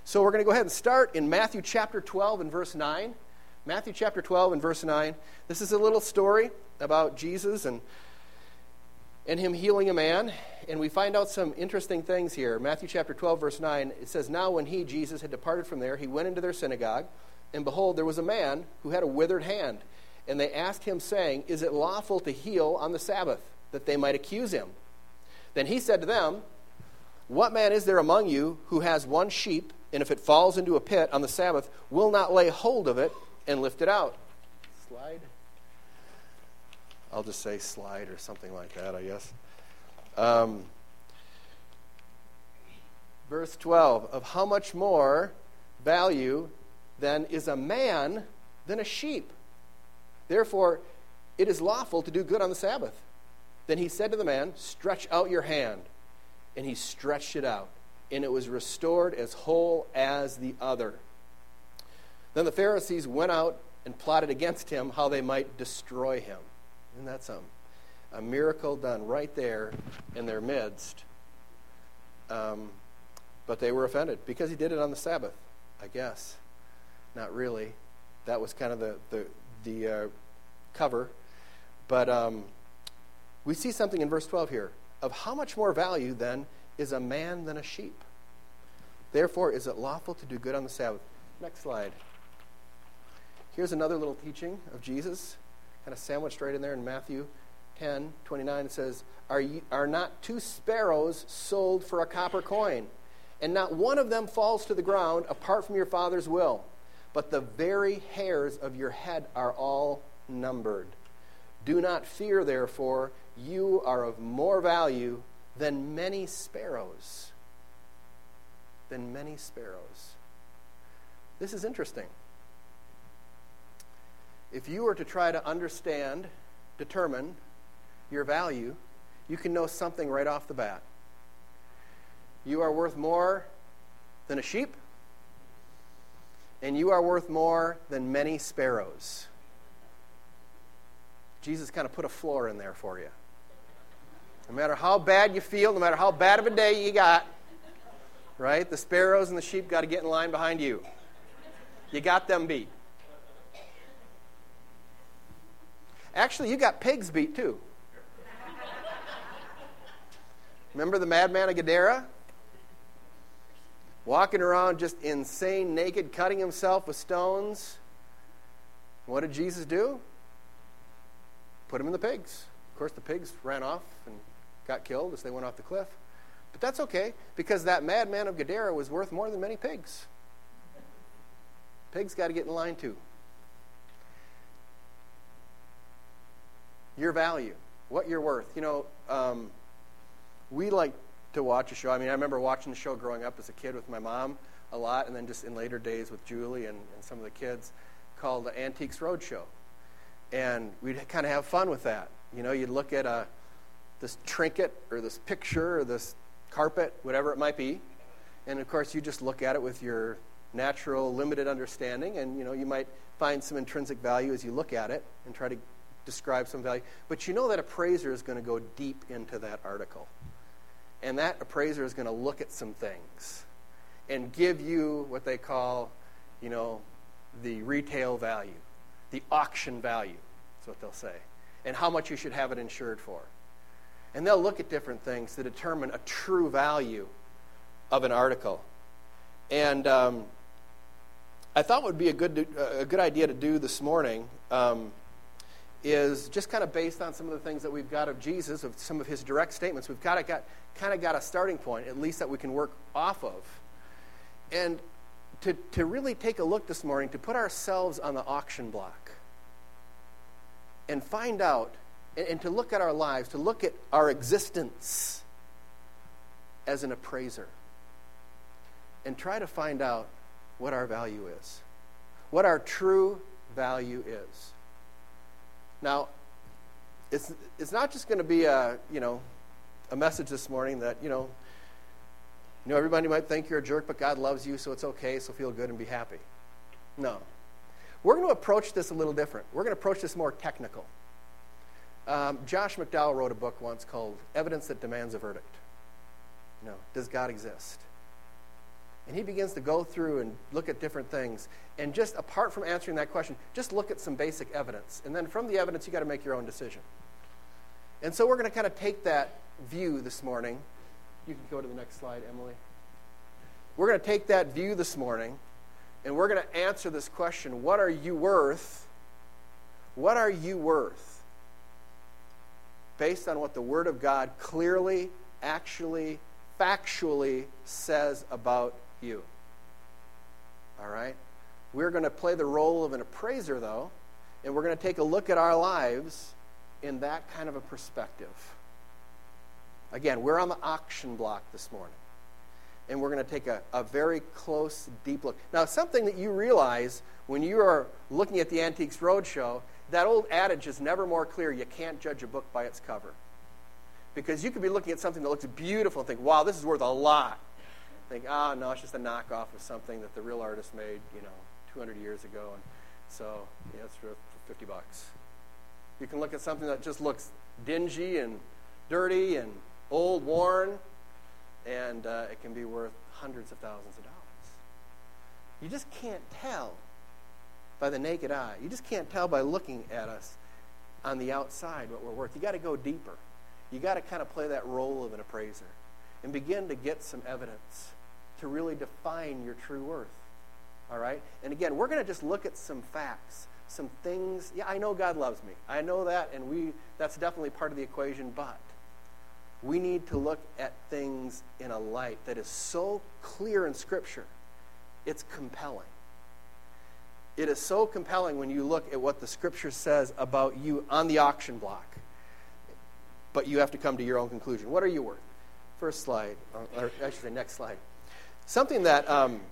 So we're going to go ahead and start in Matthew chapter 12 and verse 9. Matthew chapter 12 and verse 9. This is a little story about Jesus and him healing a man. And we find out some interesting things here. Matthew chapter 12, verse 9, it says, "Now when he, Jesus, had departed from there, he went into their synagogue, and behold, there was a man who had a withered hand. And they asked him, saying, Is it lawful to heal on the Sabbath? That they might accuse him. Then he said to them, What man is there among you who has one sheep, and if it falls into a pit on the Sabbath, will not lay hold of it and lift it out?" Slide. I'll just say slide or something like that, I guess. Verse 12, "Of how much more value then is a man than a sheep? Therefore, it is lawful to do good on the Sabbath." Then he said to the man, "Stretch out your hand." And he stretched it out, and it was restored as whole as the other. Then the Pharisees went out and plotted against him how they might destroy him. Isn't that something? A miracle done right there in their midst. But they were offended because he did it on the Sabbath, I guess. Not really. That was kind of the cover. But we see something in verse 12 here. "Of how much more value, then, is a man than a sheep? Therefore, is it lawful to do good on the Sabbath?" Next slide. Here's another little teaching of Jesus, kind of sandwiched right in there in Matthew 10:29. It says, Are not 2 sparrows sold for a copper coin? And not one of them falls to the ground apart from your Father's will. But the very hairs of your head are all numbered. Do not fear, therefore, you are of more value than many sparrows. Than many sparrows. This is interesting. If you were to try to understand, determine your value, you can know something right off the bat. You are worth more than a sheep, and you are worth more than many sparrows. Jesus kind of put a floor in there for you. No matter how bad you feel, no matter how bad of a day you got, right? The sparrows and the sheep got to get in line behind you. You got them beat. Actually, you got pigs beat too. Remember the madman of Gadara? Walking around just insane, naked, cutting himself with stones. What did Jesus do? Put him in the pigs. Of course, the pigs ran off and got killed as they went off the cliff. But that's okay, because that madman of Gadara was worth more than many pigs. Pigs got to get in line too. Your value, what you're worth. We like to watch a show. I remember watching the show growing up as a kid with my mom a lot, and then just in later days with Julie and some of the kids, called the Antiques Roadshow. And we'd kind of have fun with that. You'd look at this trinket or this picture or this carpet, whatever it might be, and of course you just look at it with your natural, limited understanding, and you might find some intrinsic value as you look at it and try to describe some value. But you know that appraiser is going to go deep into that article. And that appraiser is going to look at some things and give you what they call, the retail value, the auction value. That's what they'll say. And how much you should have it insured for. And they'll look at different things to determine a true value of an article. And I thought what would be a good idea to do this morning is just kind of based on some of the things that we've got of Jesus, of some of his direct statements. We've got a starting point, at least, that we can work off of. And to really take a look this morning, to put ourselves on the auction block and find out, and to look at our lives, to look at our existence as an appraiser and try to find out what our value is, what our true value is. Now, it's not just going to be a message this morning that, everybody might think you're a jerk, but God loves you, so it's okay, so feel good and be happy. No. We're going to approach this a little different. We're going to approach this more technical. Josh McDowell wrote a book once called Evidence That Demands a Verdict. Does God exist? And he begins to go through and look at different things. And just apart from answering that question, just look at some basic evidence. And then from the evidence, you got to make your own decision. And so we're going to kind of take that view this morning. You can go to the next slide, Emily. We're going to take that view this morning, and we're going to answer this question: what are you worth? What are you worth? Based on what the Word of God clearly, actually, factually says about you. All right? We're going to play the role of an appraiser, though, and we're going to take a look at our lives in that kind of a perspective. Again, we're on the auction block this morning, and we're going to take a very close, deep look. Now, something that you realize when you are looking at the Antiques Roadshow, that old adage is never more clear: you can't judge a book by its cover. Because you could be looking at something that looks beautiful and think, wow, this is worth a lot. Think, no, it's just a knockoff of something that the real artist made, 200 years ago. And so, it's for $50. You can look at something that just looks dingy and dirty and old, worn, and it can be worth hundreds of thousands of dollars. You just can't tell by the naked eye. You just can't tell by looking at us on the outside what we're worth. You got to go deeper. You got to kind of play that role of an appraiser and begin to get some evidence to really define your true worth. All right? And again, we're going to just look at some facts, some things. Yeah, I know God loves me. I know that, and that's definitely part of the equation, but we need to look at things in a light that is so clear in Scripture, it's compelling. It is so compelling when you look at what the Scripture says about you on the auction block. But you have to come to your own conclusion. What are you worth? First slide, or I should say next slide. Something that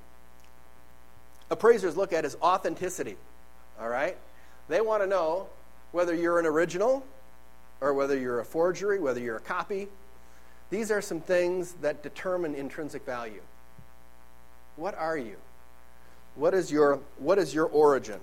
appraisers look at is authenticity. All right? They want to know whether you're an original or whether you're a forgery, whether you're a copy. These are some things that determine intrinsic value. What are you? What is your origin?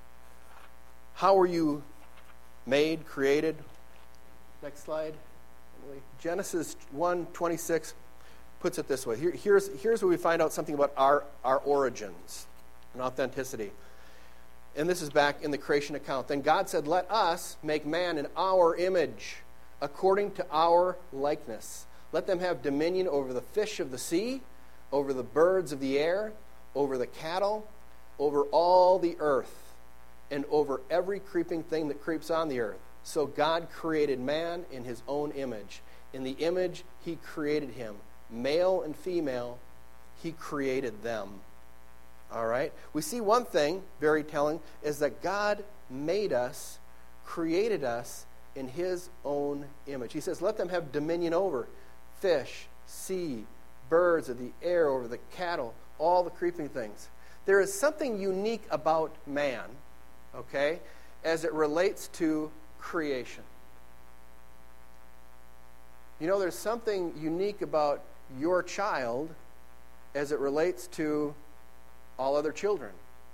How were you made, created? Next slide. Genesis 1:26 puts it this way. Here's where we find out something about our origins and authenticity. And this is back in the creation account. Then God said, "Let us make man in our image, according to our likeness. Let them have dominion over the fish of the sea, over the birds of the air, over the cattle, over all the earth, and over every creeping thing that creeps on the earth." So God created man in his own image. In the image, he created him. Male and female, he created them. All right? We see one thing, very telling, is that God made us, created us in his own image. He says, let them have dominion over fish, sea, birds of the air, over the cattle, all the creeping things. There is something unique about man, okay, as it relates to creation. There's something unique about your child as it relates to all other children.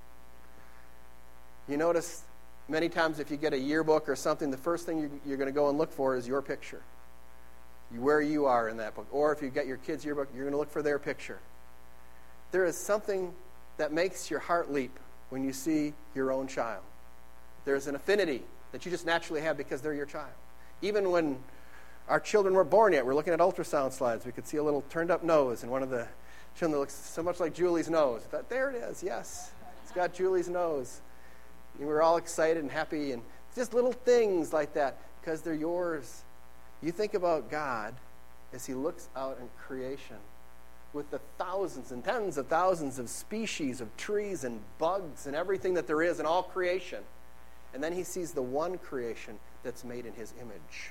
You notice many times if you get a yearbook or something, the first thing you're going to go and look for is your picture, where you are in that book. Or if you get your kid's yearbook, you're going to look for their picture. There is something that makes your heart leap when you see your own child. There's an affinity that you just naturally have because they're your child. Even when our children weren't born yet, we're looking at ultrasound slides, we could see a little turned-up nose in one of the children that looks so much like Julie's nose. I thought, there it is, yes. It's got Julie's nose. And we're all excited and happy, and just little things like that because they're yours. You think about God as he looks out in creation with the thousands and tens of thousands of species of trees and bugs and everything that there is in all creation. And then he sees the one creation that's made in his image.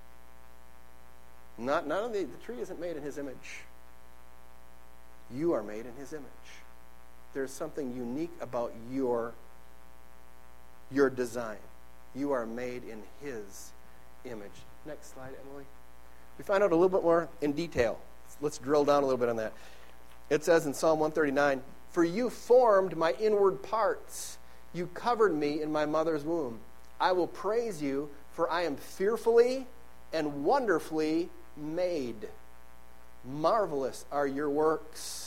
None of the tree isn't made in his image. You are made in his image. There's something unique about your design. You are made in his image. Next slide, Emily. We find out a little bit more in detail. Let's drill down a little bit on that. It says in Psalm 139, "For you formed my inward parts. You covered me in my mother's womb. I will praise you, for I am fearfully and wonderfully made. Marvelous are your works,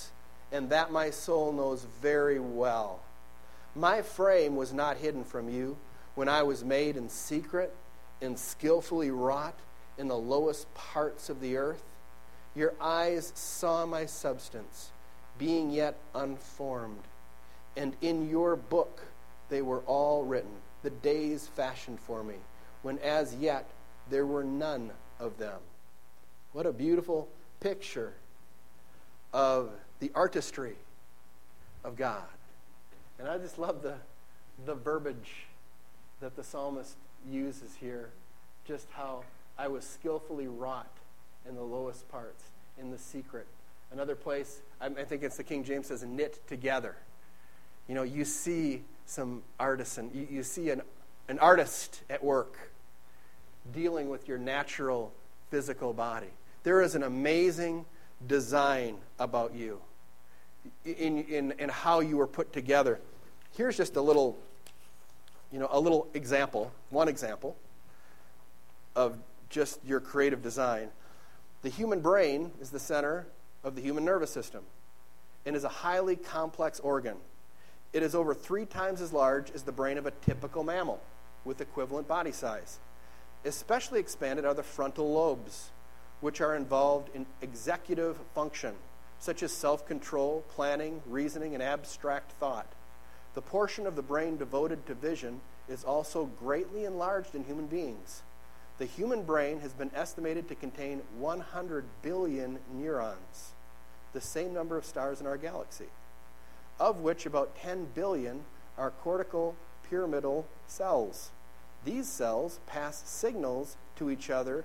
and that my soul knows very well. My frame was not hidden from you when I was made in secret and skillfully wrought in the lowest parts of the earth. Your eyes saw my substance, being yet unformed, and in your book they were all written, the days fashioned for me, when as yet there were none of them. What a beautiful picture of the artistry of God. And I just love the verbiage that the psalmist uses here, just how I was skillfully wrought in the lowest parts, in the secret. Another place, I think it's the King James says, knit together. You know, you see some artisan, you see an artist at work dealing with your natural physical body. There is an amazing design about you in how you were put together. Here's just a little example, one example of just your creative design. The human brain is the center of the human nervous system and is a highly complex organ. It is over 3 times as large as the brain of a typical mammal with equivalent body size. Especially expanded are the frontal lobes, which are involved in executive function, such as self-control, planning, reasoning, and abstract thought. The portion of the brain devoted to vision is also greatly enlarged in human beings. The human brain has been estimated to contain 100 billion neurons, the same number of stars in our galaxy, of which about 10 billion are cortical pyramidal cells. These cells pass signals to each other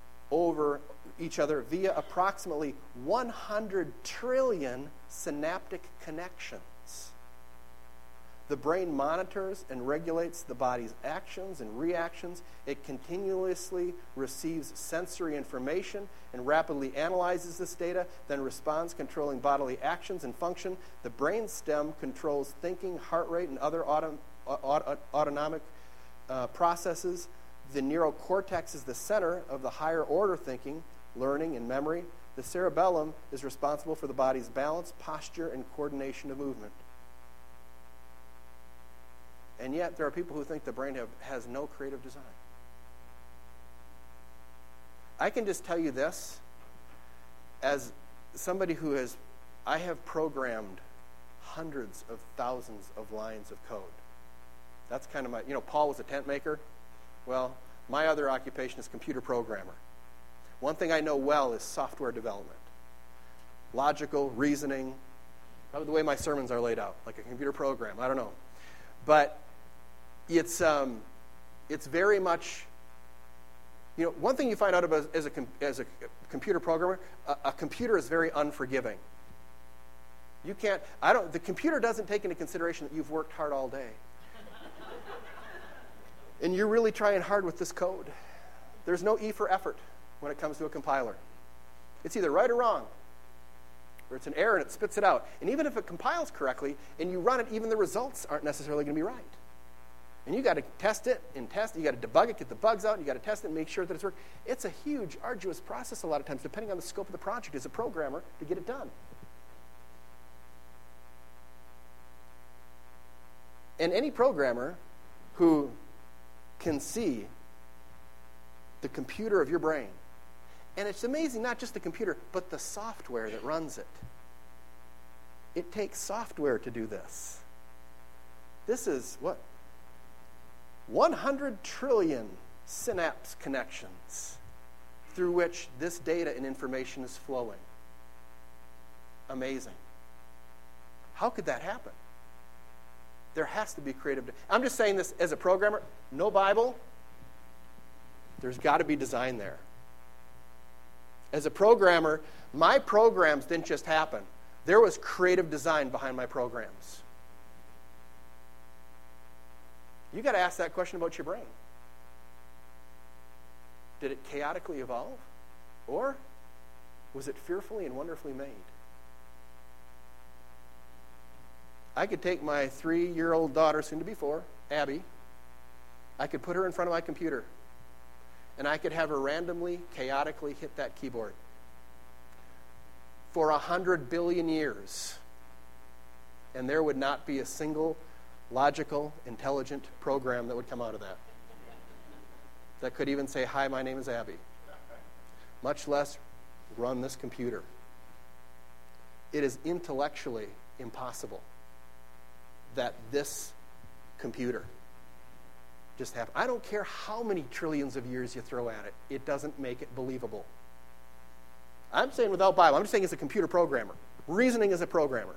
via approximately 100 trillion synaptic connections. The brain monitors and regulates the body's actions and reactions. It continuously receives sensory information and rapidly analyzes this data, then responds, controlling bodily actions and function. The brain stem controls thinking, heart rate, and other autonomic processes. The neurocortex is the center of the higher order thinking, learning, and memory. The cerebellum is responsible for the body's balance, posture, and coordination of movement. And yet there are people who think the brain has no creative design. I can just tell you this, as somebody I have programmed hundreds of thousands of lines of code. That's kind of Paul was a tent maker. Well, my other occupation is computer programmer. One thing I know well is software development. Logical, reasoning, probably the way my sermons are laid out, like a computer program, I don't know. But it's very much, one thing you find out about as a computer programmer, a computer is very unforgiving. The computer doesn't take into consideration that you've worked hard all day. And you're really trying hard with this code. There's no E for effort when it comes to a compiler. It's either right or wrong, or it's an error and it spits it out. And even if it compiles correctly and you run it, even the results aren't necessarily going to be right. And you got to test it and test. You got to debug it, get the bugs out. You got to test it and make sure that it's working. It's a huge, arduous process a lot of times, depending on the scope of the project as a programmer, to get it done. And any programmer who can see the computer of your brain, and it's amazing, not just the computer, but the software that runs it. It takes software to do this. This is what? 100 trillion synapse connections through which this data and information is flowing. Amazing. How could that happen? There has to be creative. I'm just saying this as a programmer. No Bible. There's got to be design there. As a programmer, my programs didn't just happen. There was creative design behind my programs. You got to ask that question about your brain. Did it chaotically evolve? Or was it fearfully and wonderfully made? I could take my 3-year-old daughter, soon to be 4, Abby. I could put her in front of my computer, and I could have her randomly, chaotically hit that keyboard. For 100 billion years, and there would not be a single logical, intelligent program that would come out of that. That could even say, "Hi, my name is Abby." Much less run this computer. It is intellectually impossible that this computer just happened. I don't care how many trillions of years you throw at it. It doesn't make it believable. I'm saying without Bible. I'm just saying as a computer programmer. Reasoning as a programmer.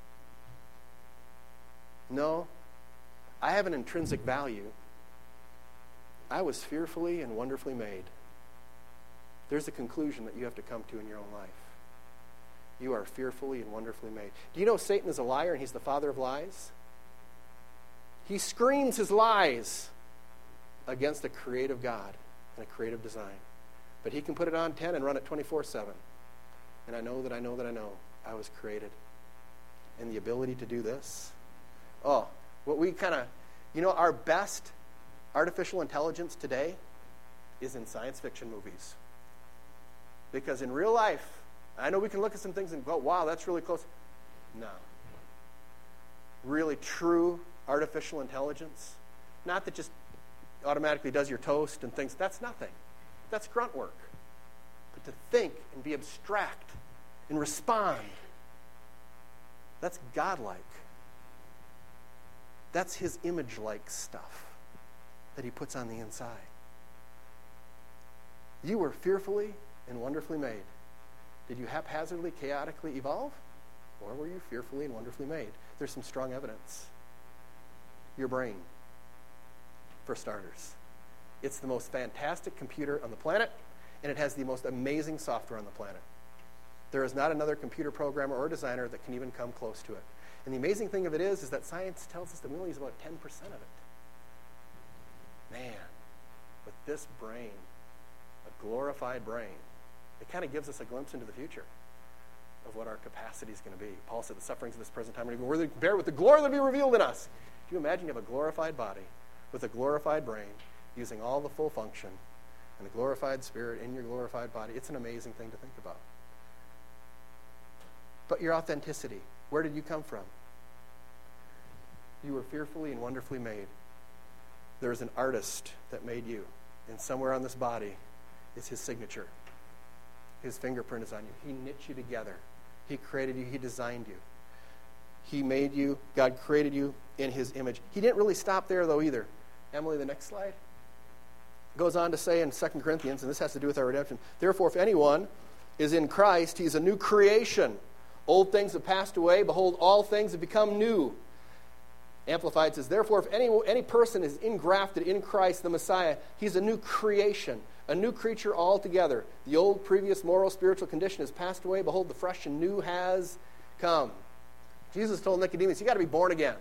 No, I have an intrinsic value. I was fearfully and wonderfully made. There's a conclusion that you have to come to in your own life. You are fearfully and wonderfully made. Do you know Satan is a liar and he's the father of lies? He screams his lies against a creative God and a creative design. But he can put it on 10 and run it 24/7. And I know that I know that I know I was created. And the ability to do this. Oh, what we kind of, our best artificial intelligence today is in science fiction movies. Because in real life, I know we can look at some things and go, wow, that's really close. No. Really true artificial intelligence, not that just automatically does your toast and things, that's nothing. That's grunt work. But to think and be abstract and respond, that's godlike. That's his image-like stuff that he puts on the inside. You were fearfully and wonderfully made. Did you haphazardly, chaotically evolve? Or were you fearfully and wonderfully made? There's some strong evidence. Your brain, for starters. It's the most fantastic computer on the planet, and it has the most amazing software on the planet. There is not another computer programmer or designer that can even come close to it. And the amazing thing of it is that science tells us that we only use about 10% of it. Man, with this brain, a glorified brain, it kind of gives us a glimpse into the future of what our capacity is going to be. Paul said the sufferings of this present time are even worthy to compare with the glory that will be revealed in us. Do you imagine you have a glorified body with a glorified brain using all the full function and a glorified spirit in your glorified body? It's an amazing thing to think about. But your authenticity, where did you come from? You were fearfully and wonderfully made. There is an artist that made you, and somewhere on this body is his signature. His fingerprint is on you. He knit you together. He created you. He designed you. He made you. God created you in his image. He didn't really stop there, though, either. Emily, the next slide. Goes on to say in 2 Corinthians, and this has to do with our redemption, therefore, if anyone is in Christ, he's a new creation. Old things have passed away. Behold, all things have become new. Amplified says, therefore, if any person is engrafted in Christ, the Messiah, he's a new creation, a new creature altogether. The old, previous moral, spiritual condition has passed away. Behold, the fresh and new has come. Jesus told Nicodemus, you got to be born again.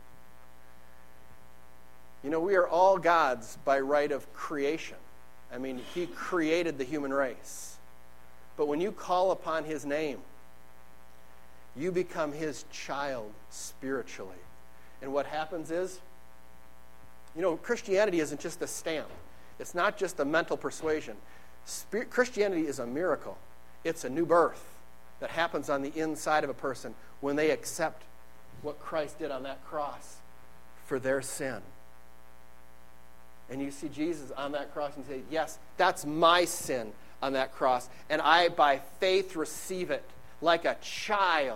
We are all God's by right of creation. I mean, he created the human race. But when you call upon his name, you become his child spiritually. And what happens is, Christianity isn't just a stamp. It's not just a mental persuasion. Christianity is a miracle. It's a new birth that happens on the inside of a person when they accept what Christ did on that cross for their sin. And you see Jesus on that cross and say, yes, that's my sin on that cross. And I, by faith, receive it like a child.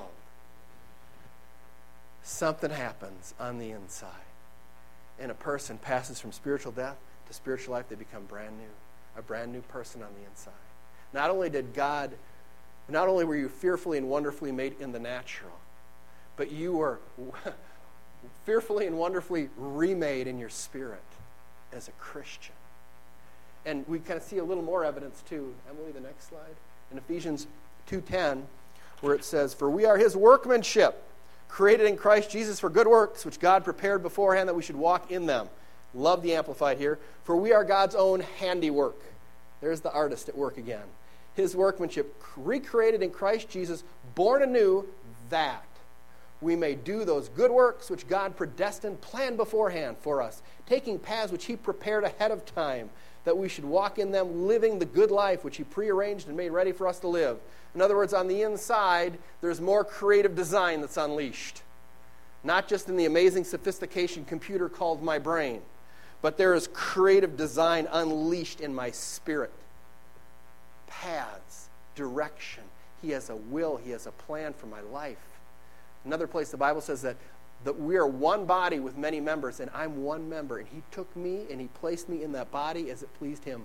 Something happens on the inside. And a person passes from spiritual death to spiritual life. They become brand new. A brand new person on the inside. Not only were you fearfully and wonderfully made in the natural, but you were fearfully and wonderfully remade in your spirit as a Christian. And we kind of see a little more evidence too. Emily, the next slide. In Ephesians 2:10, where it says, for we are his workmanship, created in Christ Jesus for good works, which God prepared beforehand that we should walk in them. Love the Amplified here. For we are God's own handiwork. There's the artist at work again. His workmanship, recreated in Christ Jesus, born anew, that we may do those good works which God predestined, planned beforehand for us, taking paths which he prepared ahead of time, that we should walk in them, living the good life which he prearranged and made ready for us to live. In other words, on the inside, there's more creative design that's unleashed. Not just in the amazing sophistication computer called my brain, but there is creative design unleashed in my spirit. Paths, direction. He has a will. He has a plan for my life. Another place the Bible says that we are one body with many members, and I'm one member. And he took me and he placed me in that body as it pleased him.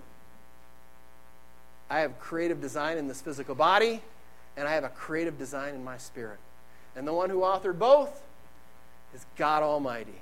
I have creative design in this physical body, and I have a creative design in my spirit. And the one who authored both is God Almighty.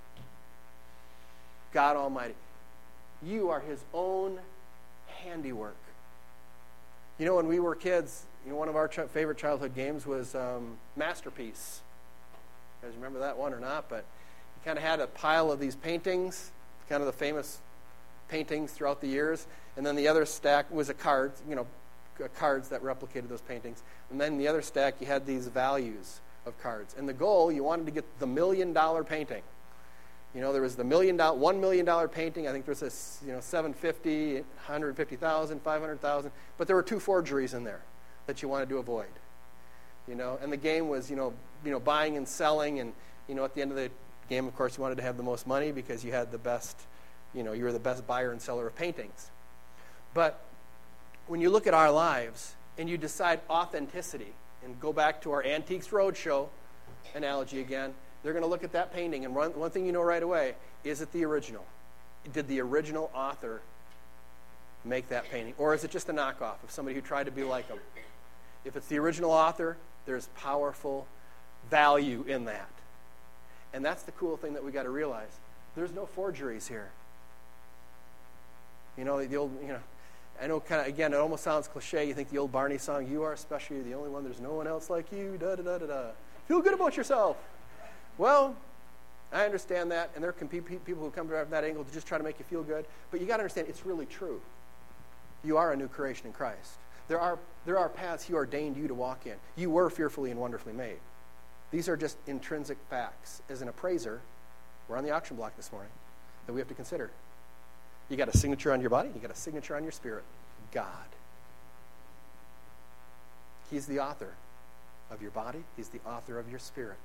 God Almighty. You are his own handiwork. You know, when we were kids, one of our favorite childhood games was Masterpiece. You guys remember that one or not? But you kind of had a pile of these paintings, kind of the famous paintings throughout the years, and then the other stack was cards that replicated those paintings. And then the other stack, you had these values of cards. And the goal, you wanted to get the $1 million painting. There was the $1 million painting. I think there was this, 750, 150,000, 500,000. But there were 2 forgeries in there that you wanted to avoid. And the game was, buying and selling. And, at the end of the game, of course, you wanted to have the most money because you had the best, you were the best buyer and seller of paintings. But when you look at our lives and you decide authenticity, and go back to our Antiques Roadshow analogy again, they're going to look at that painting, and one thing you know right away, is it the original? Did the original author make that painting? Or is it just a knockoff of somebody who tried to be like them? If it's the original author, there's powerful value in that. And that's the cool thing that we got to realize. There's no forgeries here. The old, I know kind of, again, it almost sounds cliche. You think the old Barney song, "You are special, you're the only one, there's no one else like you, da-da-da-da-da. Feel good about yourself." Well, I understand that, and there can be people who come from that angle to just try to make you feel good. But you got to understand, it's really true. You are a new creation in Christ. There are paths he ordained you to walk in. You were fearfully and wonderfully made. These are just intrinsic facts. As an appraiser, we're on the auction block this morning that we have to consider. You got a signature on your body, you got a signature on your spirit. God. He's the author of your body. He's the author of your spirit.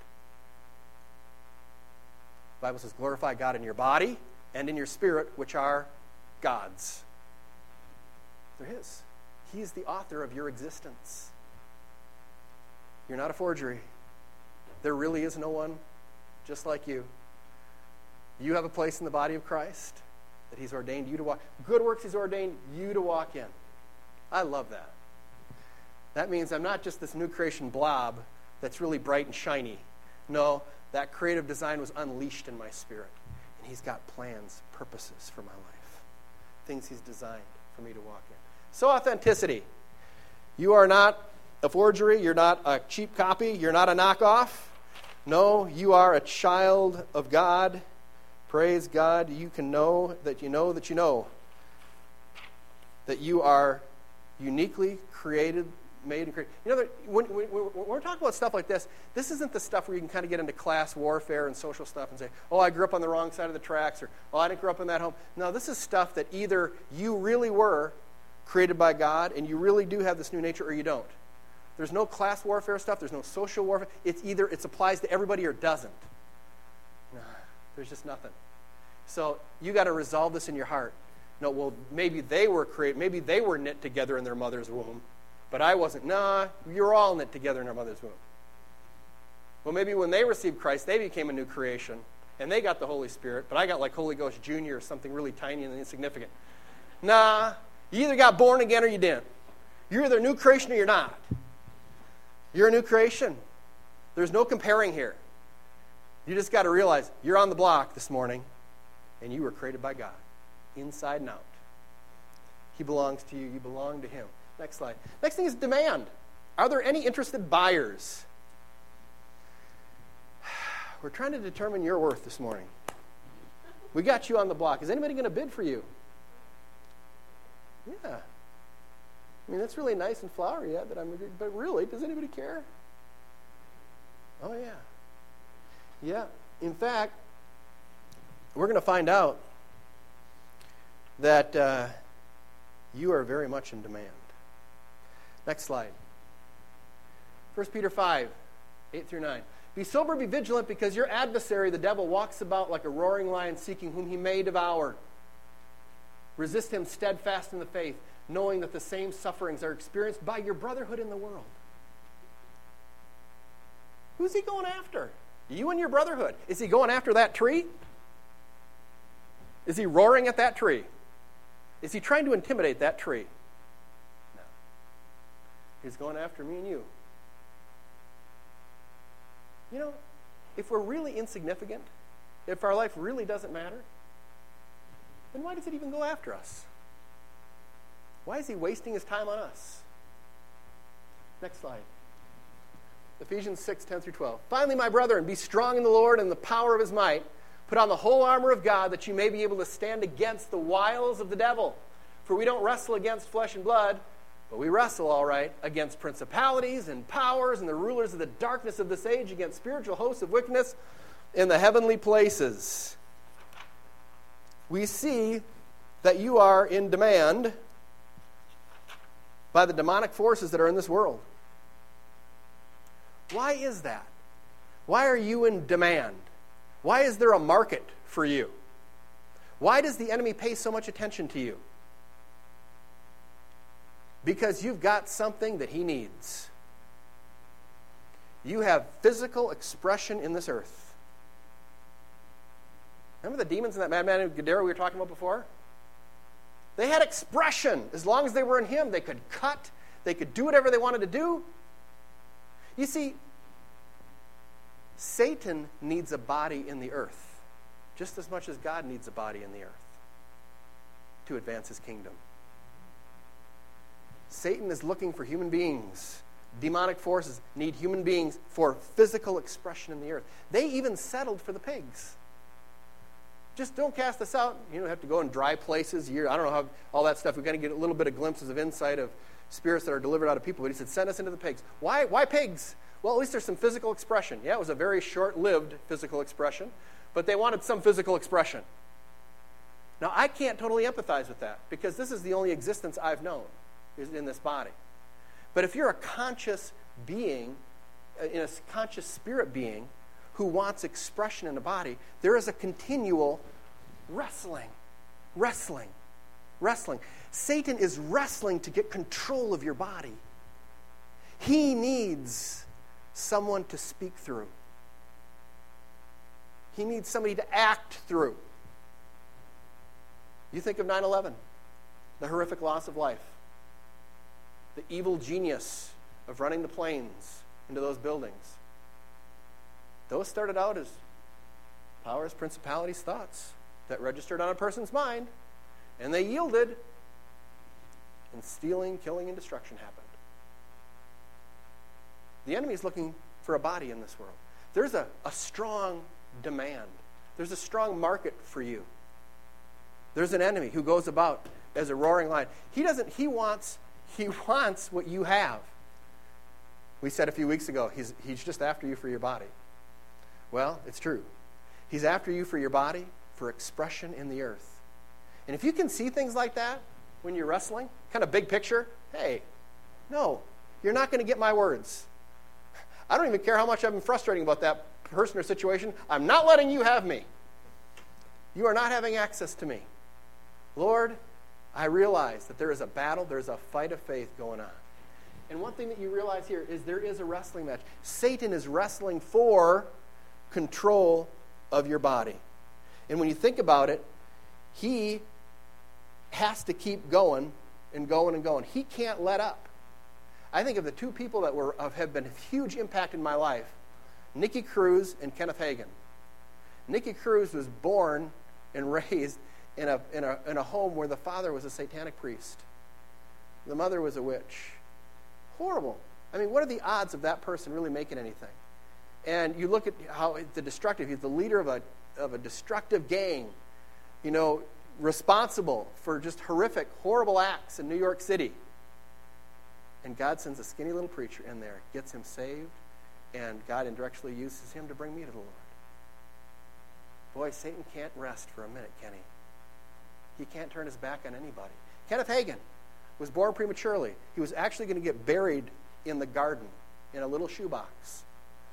The Bible says, glorify God in your body and in your spirit, which are God's. They're his. He's the author of your existence. You're not a forgery. There really is no one just like you. You have a place in the body of Christ that he's ordained you to walk. Good works he's ordained you to walk in. I love that. That means I'm not just this new creation blob that's really bright and shiny. No, that creative design was unleashed in my spirit. And he's got plans, purposes for my life. Things he's designed for me to walk in. So authenticity. You are not a forgery. You're not a cheap copy. You're not a knockoff. No, you are a child of God. Praise God. You can know that you know that you know that you are uniquely created, made and created. When we're talking about stuff like this isn't the stuff where you can kind of get into class warfare and social stuff and say, oh, I grew up on the wrong side of the tracks, or, oh, I didn't grow up in that home. No, this is stuff that either you really were created by God and you really do have this new nature, or you don't. There's no class warfare stuff. There's no social warfare. It's either it applies to everybody or doesn't. No, there's just nothing. So you got to resolve this in your heart. No, well, maybe they were knit together in their mother's womb, but I wasn't. Nah, you're all knit together in our mother's womb. Well, maybe when they received Christ, they became a new creation, and they got the Holy Spirit, but I got like Holy Ghost Jr. or something really tiny and insignificant. Nah, you either got born again or you didn't. You're either a new creation or you're not. You're a new creation. There's no comparing here. You just got to realize you're on the block this morning, and you were created by God, inside and out. He belongs to you. You belong to him. Next slide. Next thing is demand. Are there any interested buyers? We're trying to determine your worth this morning. We got you on the block. Is anybody going to bid for you? Yeah. I mean, that's really nice and flowery, yeah, but really, does anybody care? Oh, yeah. Yeah. In fact, we're going to find out that you are very much in demand. Next slide. 1 Peter 5, 8 through 9. Be sober, be vigilant, because your adversary, the devil, walks about like a roaring lion seeking whom he may devour. Resist him steadfast in the faith, knowing that the same sufferings are experienced by your brotherhood in the world. Who's he going after? You and your brotherhood. Is he going after that tree? Is he roaring at that tree? Is he trying to intimidate that tree? No. He's going after me and you. You know, if we're really insignificant, if our life really doesn't matter, then why does it even go after us? Why is he wasting his time on us? Next slide. Ephesians 6, 10 through 12. Finally, my brethren, be strong in the Lord and the power of his might. Put on the whole armor of God, that you may be able to stand against the wiles of the devil. For we don't wrestle against flesh and blood, but we wrestle, all right, against principalities and powers and the rulers of the darkness of this age, against spiritual hosts of wickedness in the heavenly places. We see that you are in demand by the demonic forces that are in this world. Why is that? Why are you in demand? Why is there a market for you? Why does the enemy pay so much attention to you? Because you've got something that he needs. You have physical expression in this earth. Remember the demons in that madman in Gadara we were talking about before? They had expression. As long as they were in him, they could cut. They could do whatever they wanted to do. You see, Satan needs a body in the earth just as much as God needs a body in the earth to advance his kingdom. Satan is looking for human beings. Demonic forces need human beings for physical expression in the earth. They even settled for the pigs. Just don't cast us out. You don't have to go in dry places. I don't know how all that stuff. We're going to get a little bit of glimpses of insight of spirits that are delivered out of people. But he said, send us into the pigs. Why pigs? Well, at least there's some physical expression. Yeah, it was a very short-lived physical expression, but they wanted some physical expression. Now, I can't totally empathize with that because this is the only existence I've known is in this body. But if you're a conscious being, in a conscious spirit being who wants expression in a body, there is a continual wrestling. Satan is wrestling to get control of your body. He needs someone to speak through. He needs somebody to act through. You think of 9/11, the horrific loss of life, the evil genius of running the planes into those buildings. Those started out as powers, principalities, thoughts that registered on a person's mind, and they yielded, and stealing, killing, and destruction happened. The enemy is looking for a body in this world. There's a strong demand. There's a strong market for you. There's an enemy who goes about as a roaring lion. He wants what you have. We said a few weeks ago, he's just after you for your body. Well, it's true. He's after you for your body, for expression in the earth. And if you can see things like that when you're wrestling, kind of big picture, hey, no, you're not going to get my words. I don't even care how much I've been frustrating about that person or situation. I'm not letting you have me. You are not having access to me. Lord, I realize that there is a battle, there's a fight of faith going on. And one thing that you realize here is there is a wrestling match. Satan is wrestling for control of your body. And when you think about it, he has to keep going and going and going. He can't let up. I think of the two people that have been a huge impact in my life, Nicky Cruz and Kenneth Hagin. Nicky Cruz was born and raised in a home where the father was a satanic priest. The mother was a witch. Horrible. I mean, what are the odds of that person really making anything? And you look at how he's the leader of a destructive gang, responsible for just horrific, horrible acts in New York City. And God sends a skinny little preacher in there, gets him saved, and God indirectly uses him to bring me to the Lord. Boy, Satan can't rest for a minute, can he? He can't turn his back on anybody. Kenneth Hagin was born prematurely. He was actually going to get buried in the garden in a little shoebox.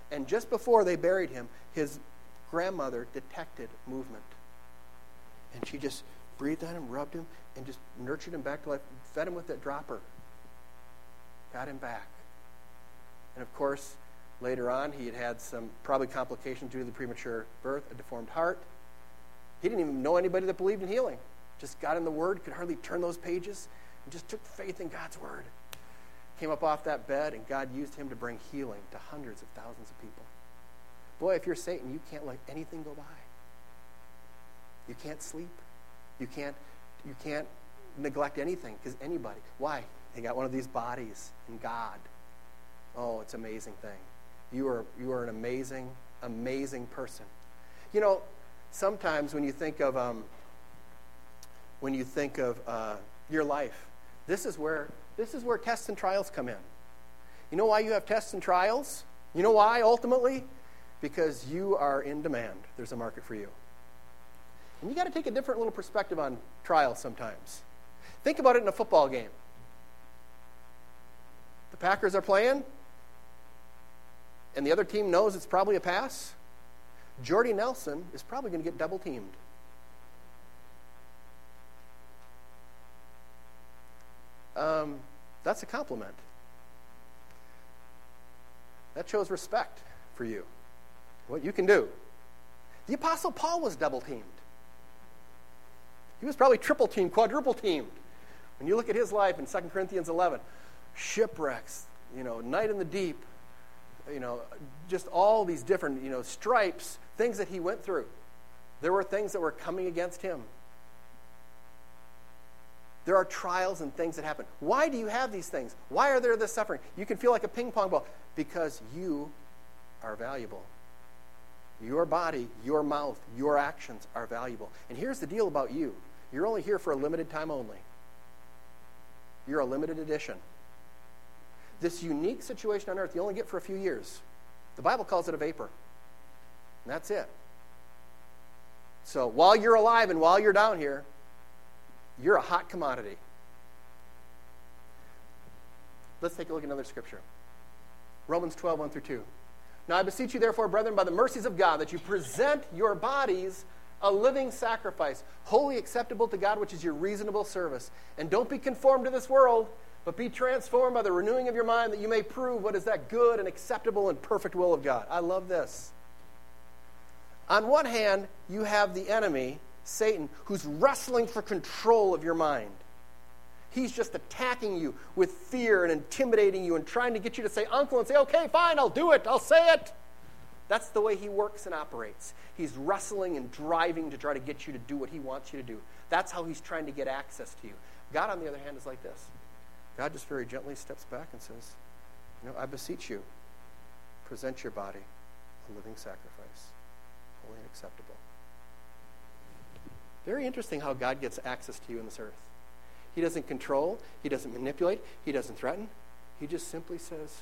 And just before they buried him, his grandmother detected movement. And she just breathed on him, rubbed him, and just nurtured him back to life, fed him with that dropper, got him back. And of course, later on, he had some probably complications due to the premature birth, a deformed heart. He didn't even know anybody that believed in healing. Just got in the Word, could hardly turn those pages, and just took faith in God's Word. Came up off that bed, and God used him to bring healing to hundreds of thousands of people. Boy, if you're Satan, you can't let anything go by. You can't sleep. You can't neglect anything, because anybody. Why? They got one of these bodies in God. Oh, it's an amazing thing. You are an amazing, amazing person. You know, sometimes when you think of your life, this is where tests and trials come in. You know why you have tests and trials? You know why, ultimately? Because you are in demand. There's a market for you. And you got to take a different little perspective on trials sometimes. Think about it in a football game. The Packers are playing, and the other team knows it's probably a pass. Jordy Nelson is probably going to get double teamed. That's a compliment. That shows respect for you, what you can do. The Apostle Paul was double teamed. He was probably triple teamed, quadruple teamed. When you look at his life in 2 Corinthians 11, shipwrecks, night in the deep, just all these different, stripes, things that he went through. There were things that were coming against him. There are trials and things that happen. Why do you have these things? Why are there this suffering? You can feel like a ping pong ball because you are valuable. Your body, your mouth, your actions are valuable. And here's the deal about you. You're only here for a limited time only. You're a limited edition. This unique situation on earth you only get for a few years. The Bible calls it a vapor. And that's it. So while you're alive and while you're down here, you're a hot commodity. Let's take a look at another scripture. Romans 12, 1 through 2. Now I beseech you, therefore, brethren, by the mercies of God, that you present your bodies a living sacrifice, wholly acceptable to God, which is your reasonable service. And don't be conformed to this world, but be transformed by the renewing of your mind, that you may prove what is that good and acceptable and perfect will of God. I love this. On one hand, you have the enemy, Satan, who's wrestling for control of your mind. He's just attacking you with fear and intimidating you and trying to get you to say uncle and say, okay, fine, I'll do it, I'll say it. That's the way he works and operates. He's wrestling and driving to try to get you to do what he wants you to do. That's how he's trying to get access to you. God, on the other hand, is like this. God just very gently steps back and says, I beseech you, present your body a living sacrifice, holy and acceptable. Very interesting how God gets access to you in this earth. He doesn't control. He doesn't manipulate. He doesn't threaten. He just simply says,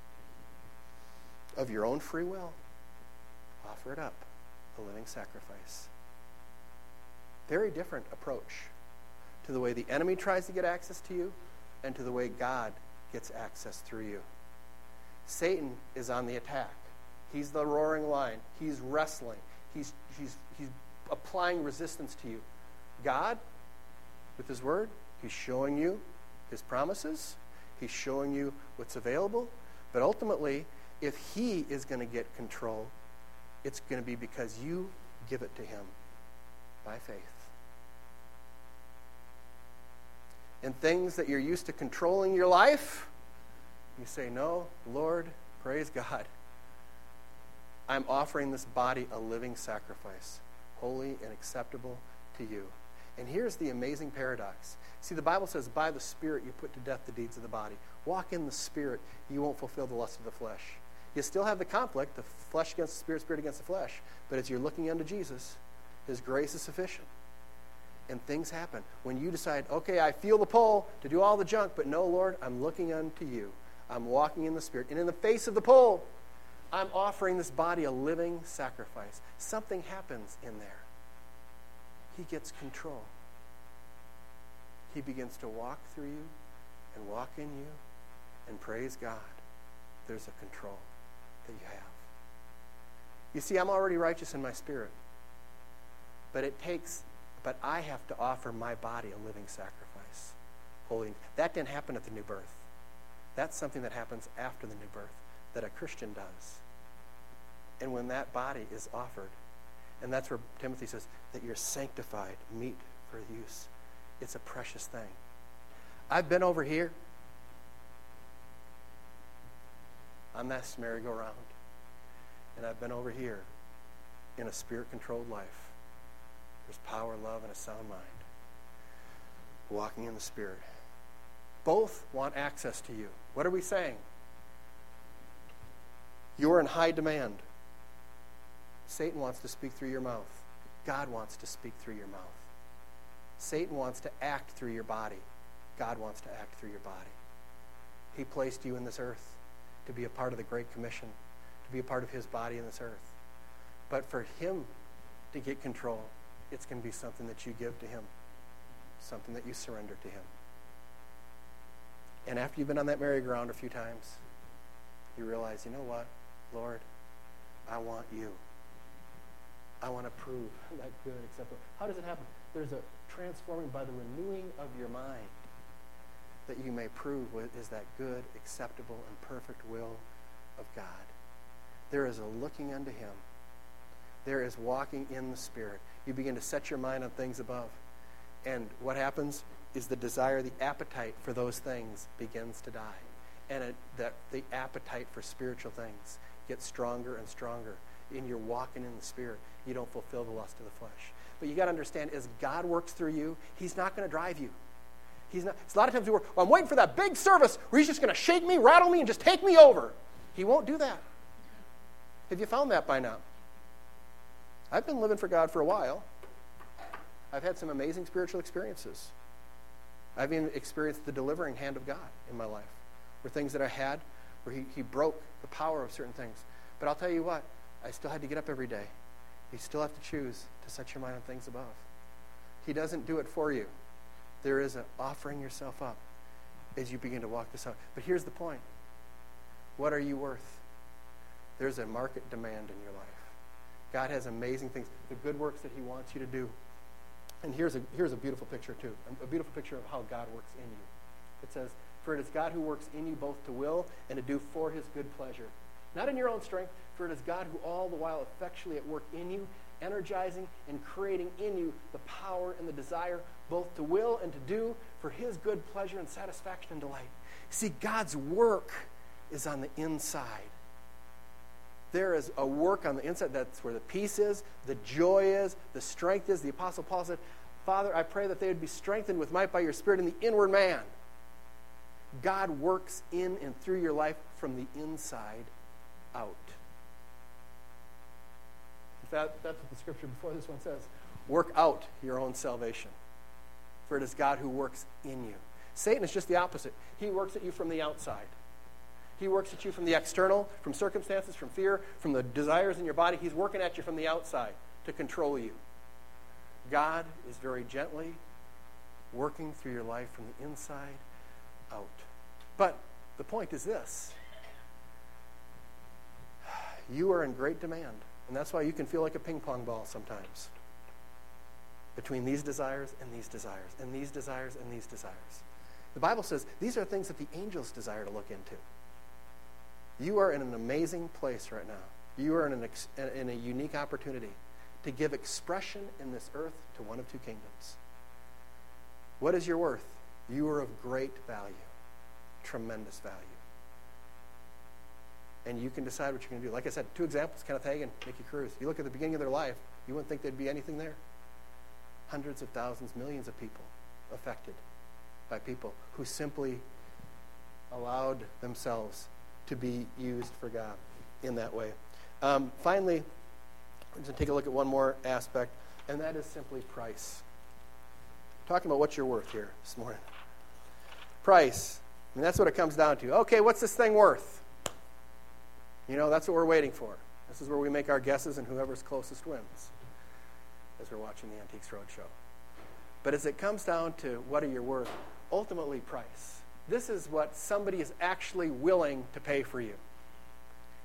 of your own free will, offer it up, a living sacrifice. Very different approach to the way the enemy tries to get access to you and to the way God gets access through you. Satan is on the attack. He's the roaring lion. He's wrestling. He's applying resistance to you. God, with his word, he's showing you his promises. He's showing you what's available. But ultimately, if he is going to get control, it's going to be because you give it to him by faith. And things that you're used to controlling your life, you say, no, Lord, praise God. I'm offering this body a living sacrifice, holy and acceptable to you. And here's the amazing paradox. See, the Bible says, by the Spirit you put to death the deeds of the body. Walk in the Spirit, you won't fulfill the lust of the flesh. You still have the conflict, the flesh against the Spirit, Spirit against the flesh. But as you're looking unto Jesus, his grace is sufficient. And things happen. When you decide, okay, I feel the pull to do all the junk, but no, Lord, I'm looking unto you. I'm walking in the Spirit. And in the face of the pull, I'm offering this body a living sacrifice. Something happens in there. He gets control. He begins to walk through you and walk in you, and praise God, there's a control that you have. You see, I'm already righteous in my spirit. But I have to offer my body a living sacrifice. Holy. That didn't happen at the new birth. That's something that happens after the new birth, that a Christian does. And when that body is offered, and that's where Timothy says that you're sanctified, meet for use. It's a precious thing. I've been over here on that merry-go-round, and I've been over here in a spirit-controlled life. There's power, love, and a sound mind. Walking in the Spirit. Both want access to you. What are we saying? You are in high demand. Satan wants to speak through your mouth. God wants to speak through your mouth. Satan wants to act through your body. God wants to act through your body. He placed you in this earth to be a part of the Great Commission, to be a part of his body in this earth. But for him to get control, it's going to be something that you give to him, something that you surrender to him. And after you've been on that merry-go-round a few times, you realize, you know what, Lord, I want you. I want to prove that good, acceptable. How does it happen? There's a transforming by the renewing of your mind, that you may prove what is that good, acceptable, and perfect will of God. There is a looking unto him. There is walking in the Spirit. You begin to set your mind on things above. And what happens is the desire, the appetite for those things begins to die. And the appetite for spiritual things gets stronger and stronger. And you're walking in the Spirit. You don't fulfill the lust of the flesh. But you got to understand, as God works through you, he's not going to drive you. He's not. A lot of times we work, well, I'm waiting for that big service where he's just going to shake me, rattle me, and just take me over. He won't do that. Have you found that by now? I've been living for God for a while. I've had some amazing spiritual experiences. I've even experienced the delivering hand of God in my life, where things that I had, where he broke the power of certain things. But I'll tell you what, I still had to get up every day. You still have to choose to set your mind on things above. He doesn't do it for you. There is an offering yourself up as you begin to walk this out. But here's the point. What are you worth? There's a market demand in your life. God has amazing things, the good works that he wants you to do. And here's a beautiful picture too, a beautiful picture of how God works in you. It says, for it is God who works in you both to will and to do for his good pleasure. Not in your own strength, for it is God who all the while effectually at work in you, energizing and creating in you the power and the desire both to will and to do for his good pleasure and satisfaction and delight. See, God's work is on the inside. There is a work on the inside. That's where the peace is, the joy is, the strength is. The Apostle Paul said, Father, I pray that they would be strengthened with might by your Spirit in the inward man. God works in and through your life from the inside out. In fact, that's what the scripture before this one says. Work out your own salvation. For it is God who works in you. Satan is just the opposite. He works at you from the outside. He works at you from the external, from circumstances, from fear, from the desires in your body. He's working at you from the outside to control you. God is very gently working through your life from the inside out. But the point is this. You are in great demand. And that's why you can feel like a ping pong ball sometimes. Between these desires and these desires, and these desires and these desires. The Bible says these are things that the angels desire to look into. You are in an amazing place right now. You are in a unique opportunity to give expression in this earth to one of two kingdoms. What is your worth? You are of great value, tremendous value. And you can decide what you're going to do. Like I said, two examples, Kenneth Hagin, Nicky Cruz. You look at the beginning of their life, you wouldn't think there'd be anything there. Hundreds of thousands, millions of people affected by people who simply allowed themselves to be used for God in that way. Finally, we're going to take a look at one more aspect, and that is simply price. We're talking about what you're worth here this morning. Price. I mean, that's what it comes down to. Okay, what's this thing worth? You know, that's what we're waiting for. This is where we make our guesses, and whoever's closest wins, as we're watching the Antiques Roadshow. But as it comes down to what are you worth, ultimately price. This is what somebody is actually willing to pay for you.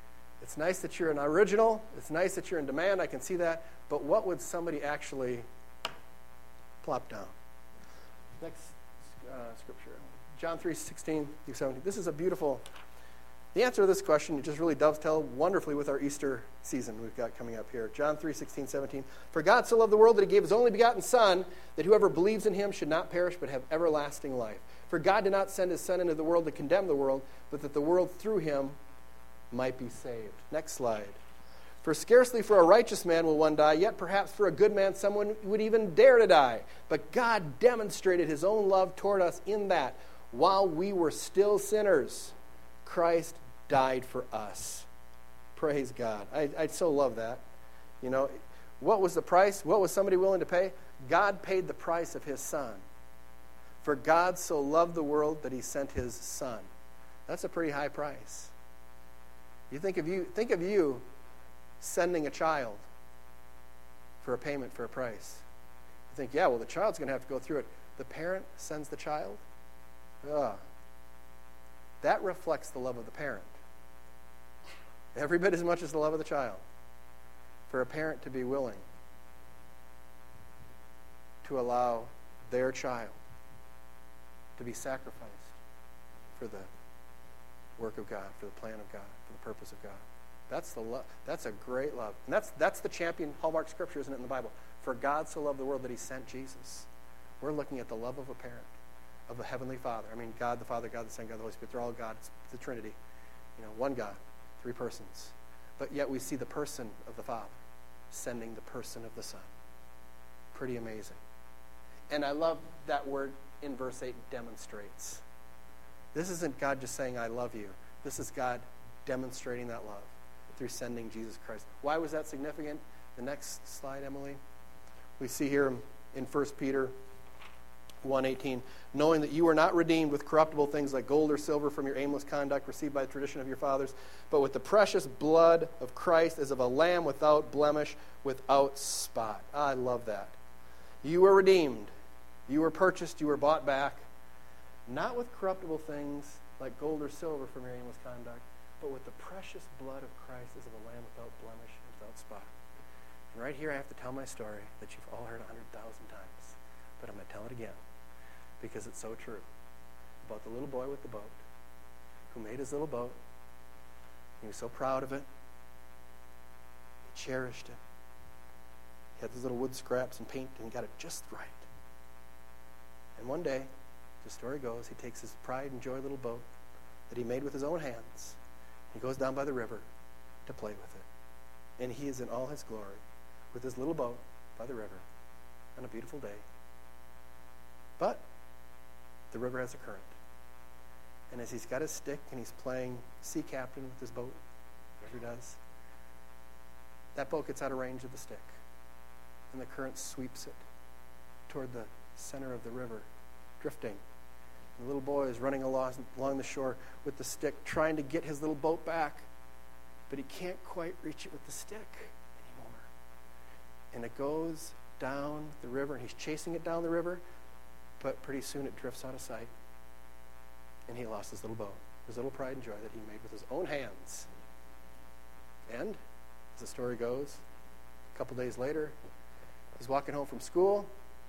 It's nice that you're an original. It's nice that you're in demand. I can see that. But what would somebody actually plop down? Next scripture. John 3:16-17. This is a beautiful... The answer to this question just really dovetails wonderfully with our Easter season we've got coming up here. John 3:16-17. For God so loved the world that he gave his only begotten Son, that whoever believes in him should not perish but have everlasting life. For God did not send his Son into the world to condemn the world, but that the world through him might be saved. Next slide. For scarcely for a righteous man will one die, yet perhaps for a good man someone would even dare to die. But God demonstrated his own love toward us in that, while we were still sinners, Christ died for us. Praise God. I so love that. You know, what was the price? What was somebody willing to pay? God paid the price of his Son. For God so loved the world that he sent his Son. That's a pretty high price. You think of you sending a child for a payment for a price. You think, yeah, well, the child's going to have to go through it. The parent sends the child? That reflects the love of the parent. Every bit as much as the love of the child. For a parent to be willing to allow their child to be sacrificed for the work of God, for the plan of God, for the purpose of God. That's the love. That's a great love. And that's the champion hallmark scripture, isn't it, in the Bible? For God so loved the world that he sent Jesus. We're looking at the love of a parent, of the Heavenly Father. I mean, God the Father, God the Son, God the Holy Spirit. They're all God. It's the Trinity. You know, one God, three persons. But yet we see the person of the Father sending the person of the Son. Pretty amazing. And I love that word in verse 8, demonstrates. This isn't God just saying, I love you. This is God demonstrating that love through sending Jesus Christ. Why was that significant? The next slide, Emily. We see here in 1 Peter 1:18, knowing that you are not redeemed with corruptible things like gold or silver from your aimless conduct received by the tradition of your fathers, but with the precious blood of Christ as of a lamb without blemish, without spot. I love that. You were redeemed. You were purchased. You were bought back. Not with corruptible things like gold or silver from your aimless conduct, but with the precious blood of Christ as of a lamb without blemish and without spot. And right here I have to tell my story that you've all heard 100,000 times, but I'm going to tell it again because it's so true. About the little boy with the boat who made his little boat. He was so proud of it. He cherished it. He had those little wood scraps and paint and got it just right. And one day, the story goes, he takes his pride and joy little boat that he made with his own hands. He goes down by the river to play with it. And he is in all his glory with his little boat by the river on a beautiful day. But the river has a current. And as he's got his stick and he's playing sea captain with his boat, whatever he does, that boat gets out of range of the stick. And the current sweeps it toward the center of the river, drifting. The little boy is running along the shore with the stick, trying to get his little boat back, but he can't quite reach it with the stick anymore. And it goes down the river, and he's chasing it down the river, but pretty soon it drifts out of sight, and he lost his little boat, his little pride and joy that he made with his own hands. And, as the story goes, a couple days later, he's walking home from school,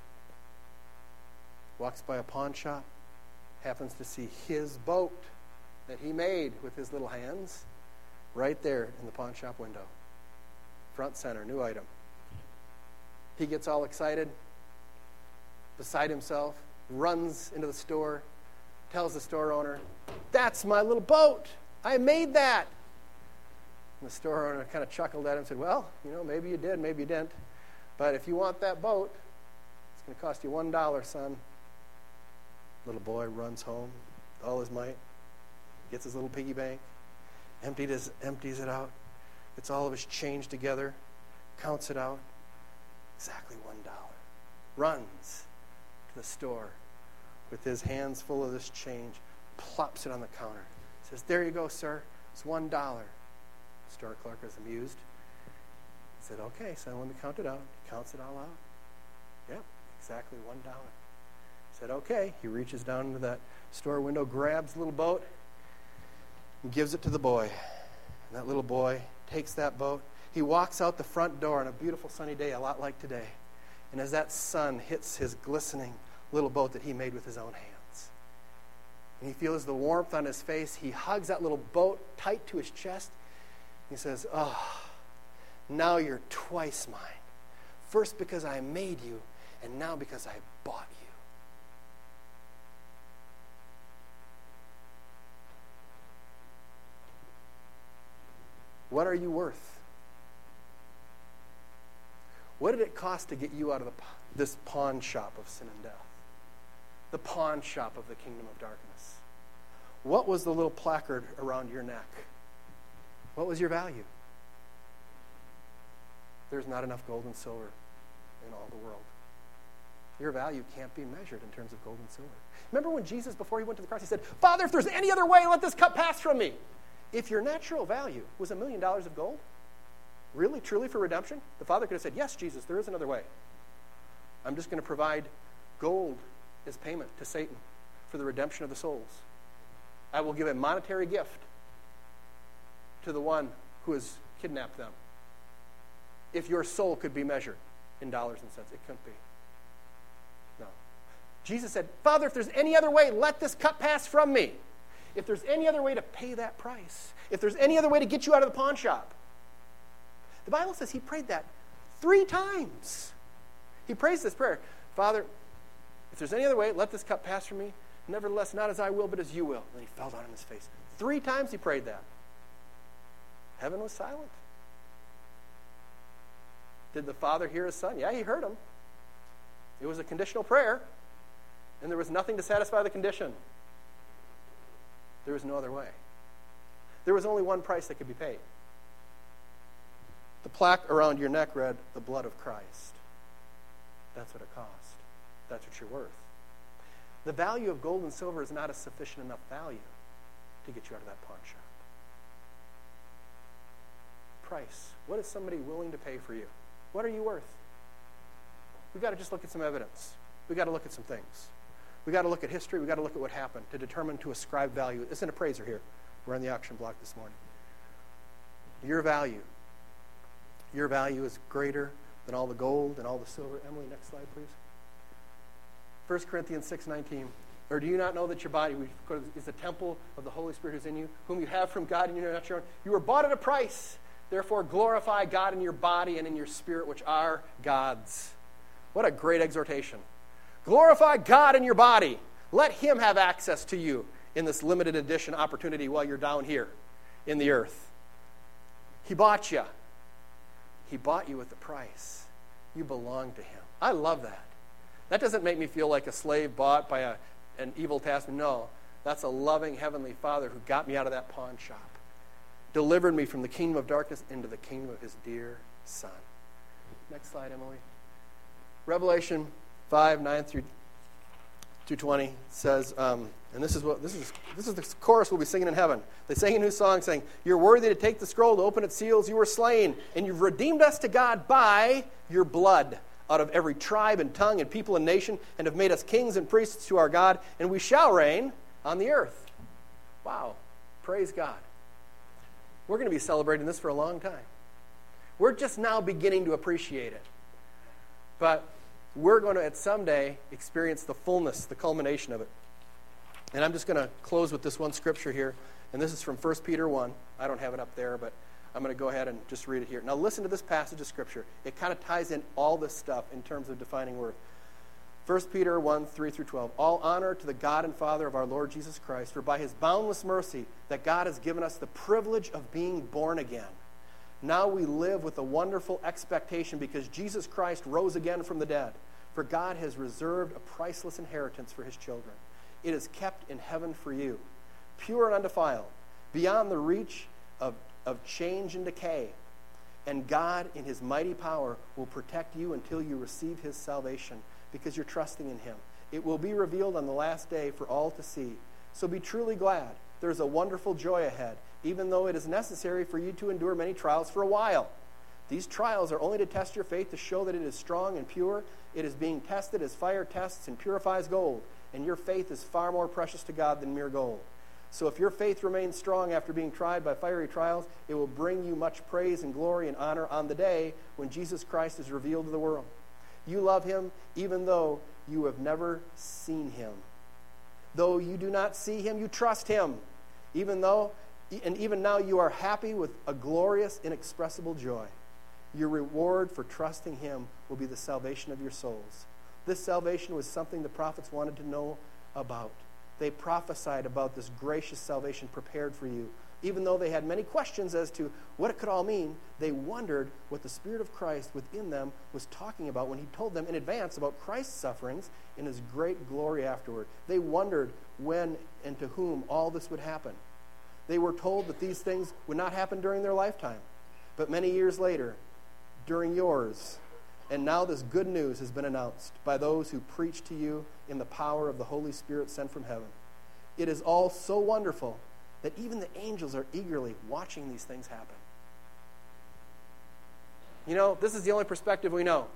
walks by a pawn shop, happens to see his boat that he made with his little hands right there in the pawn shop window. Front center, new item. He gets all excited, beside himself, runs into the store, tells the store owner, "That's my little boat. I made that." And the store owner kind of chuckled at him and said, "Well, maybe you did, maybe you didn't. But if you want that boat, it's going to cost you $1, son." Little boy runs home with all his might, gets his little piggy bank, empties it out, gets all of his change together, counts it out, exactly $1. Runs to the store with his hands full of this change, plops it on the counter, says, "There you go, sir, it's $1. The store clerk is amused. He said, "Okay, son, let me count it out." He counts it all out. Yep, exactly $1. Said, "Okay." He reaches down into that store window, grabs the little boat, and gives it to the boy. And that little boy takes that boat. He walks out the front door on a beautiful sunny day, a lot like today. And as that sun hits his glistening little boat that he made with his own hands, and he feels the warmth on his face, he hugs that little boat tight to his chest. He says, "Oh, now you're twice mine. First because I made you, and now because I bought you." What are you worth? What did it cost to get you out of this pawn shop of sin and death? The pawn shop of the kingdom of darkness. What was the little placard around your neck? What was your value? There's not enough gold and silver in all the world. Your value can't be measured in terms of gold and silver. Remember when Jesus, before he went to the cross, he said, "Father, if there's any other way, let this cup pass from me." If your natural value was $1 million of gold, really, truly for redemption, the Father could have said, "Yes, Jesus, there is another way. I'm just going to provide gold as payment to Satan for the redemption of the souls. I will give a monetary gift to the one who has kidnapped them." If your soul could be measured in dollars and cents, it couldn't be. No. Jesus said, "Father, if there's any other way, let this cup pass from me." If there's any other way to pay that price, if there's any other way to get you out of the pawn shop. The Bible says he prayed that 3 times. He prays this prayer, "Father, if there's any other way, let this cup pass from me. Nevertheless, not as I will, but as you will." And he fell down on his face. 3 times he prayed that. Heaven was silent. Did the Father hear his Son? Yeah, he heard him. It was a conditional prayer, and there was nothing to satisfy the condition. There was no other way. There was only one price that could be paid. The plaque around your neck read, "The blood of Christ." That's what it cost. That's what you're worth. The value of gold and silver is not a sufficient enough value to get you out of that pawn shop. Price. What is somebody willing to pay for you? What are you worth? We've got to just look at some evidence. We've got to look at some things. We've got to look at history. We've got to look at what happened to determine, to ascribe value. It's an appraiser here. We're on the auction block this morning. Your value is greater than all the gold and all the silver. Emily, next slide, please. 1 Corinthians 6:19. Or do you not know that your body is the temple of the Holy Spirit who's in you, whom you have from God, and you are not your own? You were bought at a price. Therefore, glorify God in your body and in your spirit, which are God's. What a great exhortation. Glorify God in your body. Let him have access to you in this limited edition opportunity while you're down here in the earth. He bought you. He bought you with the price. You belong to him. I love that. That doesn't make me feel like a slave bought by an evil taskmaster. No, that's a loving heavenly Father who got me out of that pawn shop, delivered me from the kingdom of darkness into the kingdom of his dear Son. Next slide, Emily. Revelation 5:9 through 20 says, and this is the chorus we'll be singing in heaven. They sang a new song saying, "You're worthy to take the scroll, to open its seals. You were slain, and you've redeemed us to God by your blood out of every tribe and tongue and people and nation, and have made us kings and priests to our God, and we shall reign on the earth." Wow. Praise God. We're going to be celebrating this for a long time. We're just now beginning to appreciate it. But we're going to, at some day, experience the fullness, the culmination of it. And I'm just going to close with this one scripture here. And this is from 1 Peter 1. I don't have it up there, but I'm going to go ahead and just read it here. Now listen to this passage of Scripture. It kind of ties in all this stuff in terms of defining worth. 1 Peter 1, 3 through 12. "All honor to the God and Father of our Lord Jesus Christ, for by his boundless mercy that God has given us the privilege of being born again. Now we live with a wonderful expectation because Jesus Christ rose again from the dead. For God has reserved a priceless inheritance for his children. It is kept in heaven for you, pure and undefiled, beyond the reach of change and decay. And God, in his mighty power, will protect you until you receive his salvation, because you're trusting in him. It will be revealed on the last day for all to see. So be truly glad. There's a wonderful joy ahead, even though it is necessary for you to endure many trials for a while. These trials are only to test your faith, to show that it is strong and pure. It is being tested as fire tests and purifies gold, and your faith is far more precious to God than mere gold. So if your faith remains strong after being tried by fiery trials, it will bring you much praise and glory and honor on the day when Jesus Christ is revealed to the world. You love him even though you have never seen him. Though you do not see him, you trust him. Even now you are happy with a glorious, inexpressible joy. Your reward for trusting him will be the salvation of your souls. This salvation was something the prophets wanted to know about. They prophesied about this gracious salvation prepared for you. Even though they had many questions as to what it could all mean, they wondered what the Spirit of Christ within them was talking about when he told them in advance about Christ's sufferings and his great glory afterward. They wondered when and to whom all this would happen. They were told that these things would not happen during their lifetime, but many years later, during yours. And now this good news has been announced by those who preach to you in the power of the Holy Spirit sent from heaven. It is all so wonderful that even the angels are eagerly watching these things happen. You know, this is the only perspective we know.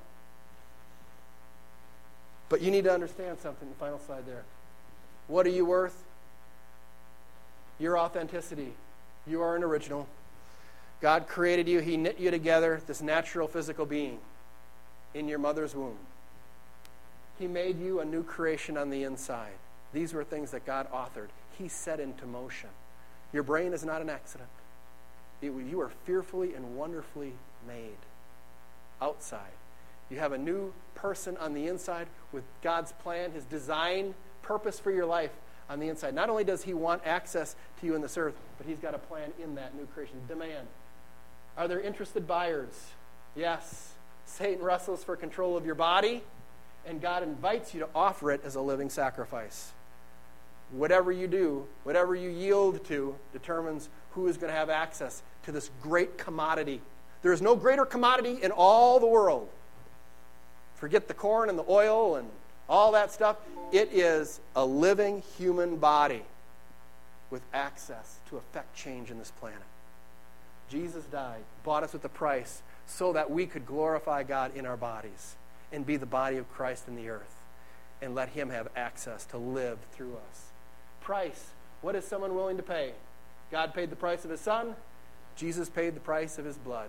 But you need to understand something, the final slide there. What are you worth? Your authenticity. You are an original. God created you. He knit you together, this natural physical being, in your mother's womb. He made you a new creation on the inside. These were things that God authored. He set into motion. Your brain is not an accident. You are fearfully and wonderfully made outside. You have a new person on the inside with God's plan, his design, purpose for your life on the inside. Not only does he want access to you in this earth, but he's got a plan in that new creation. Demand. Are there interested buyers? Yes. Satan wrestles for control of your body, and God invites you to offer it as a living sacrifice. Whatever you do, whatever you yield to, determines who is going to have access to this great commodity. There is no greater commodity in all the world. Forget the corn and the oil and all that stuff. It is a living human body with access to effect change in this planet. Jesus died, bought us with a price, so that we could glorify God in our bodies and be the body of Christ in the earth and let him have access to live through us. Price. What is someone willing to pay? God paid the price of his son. Jesus paid the price of his blood.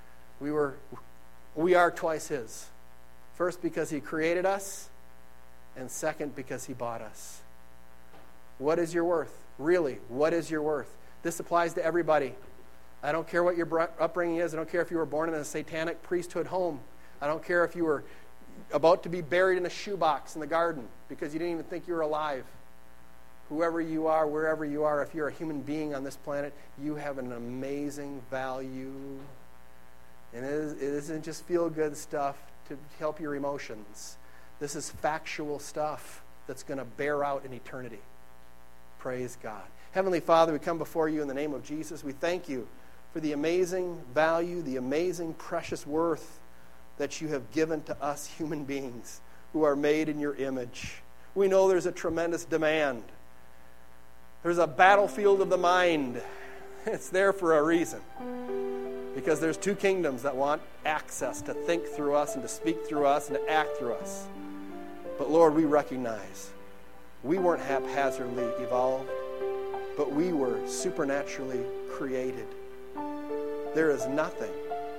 We are twice his. First, because he created us, and second, because he bought us. What is your worth? Really, what is your worth? This applies to everybody. I don't care what your upbringing is. I don't care if you were born in a satanic priesthood home. I don't care if you were about to be buried in a shoebox in the garden because you didn't even think you were alive. Whoever you are, wherever you are, if you're a human being on this planet, you have an amazing value. And it isn't just feel-good stuff to help your emotions. This is factual stuff that's going to bear out in eternity. Praise God. Heavenly Father, we come before you in the name of Jesus. We thank you for the amazing value, the amazing precious worth that you have given to us human beings who are made in your image. We know there's a tremendous demand. There's a battlefield of the mind. It's there for a reason. Because there's two kingdoms that want access to think through us and to speak through us and to act through us. But Lord, we recognize we weren't haphazardly evolved, but we were supernaturally created. There is nothing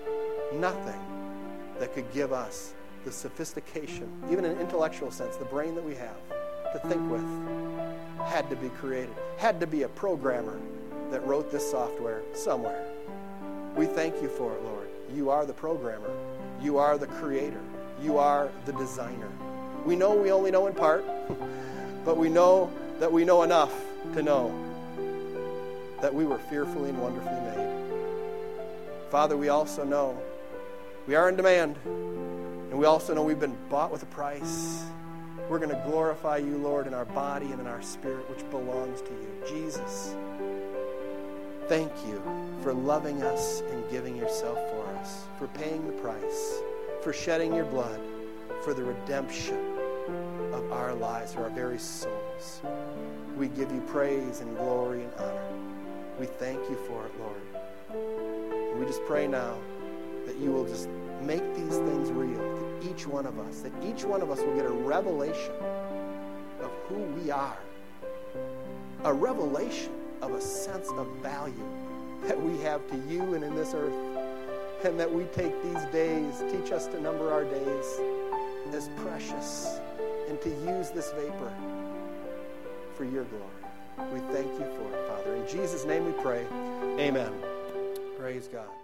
that could give us the sophistication, even in an intellectual sense, the brain that we have to think with, had to be created, had to be a programmer that wrote this software somewhere. We thank you for it, Lord. You are the programmer. You are the creator. You are the designer. We know we only know in part, but we know that we know enough to know that we were fearfully and wonderfully made. Father, we also know we are in demand, and we also know we've been bought with a price. We're going to glorify you, Lord, in our body and in our spirit, which belongs to you. Jesus, thank you for loving us and giving yourself for us, for paying the price, for shedding your blood, for the redemption of our lives, or our very souls. We give you praise and glory and honor. We thank you for it, Lord. And we just pray now that you will just make these things real to each one of us, that each one of us will get a revelation of who we are a revelation of a sense of value that we have to you and in this earth, and that we take these days, teach us to number our days as precious, and to use this vapor for your glory. We thank you for it, Father. In Jesus' name we pray. Amen. Praise God.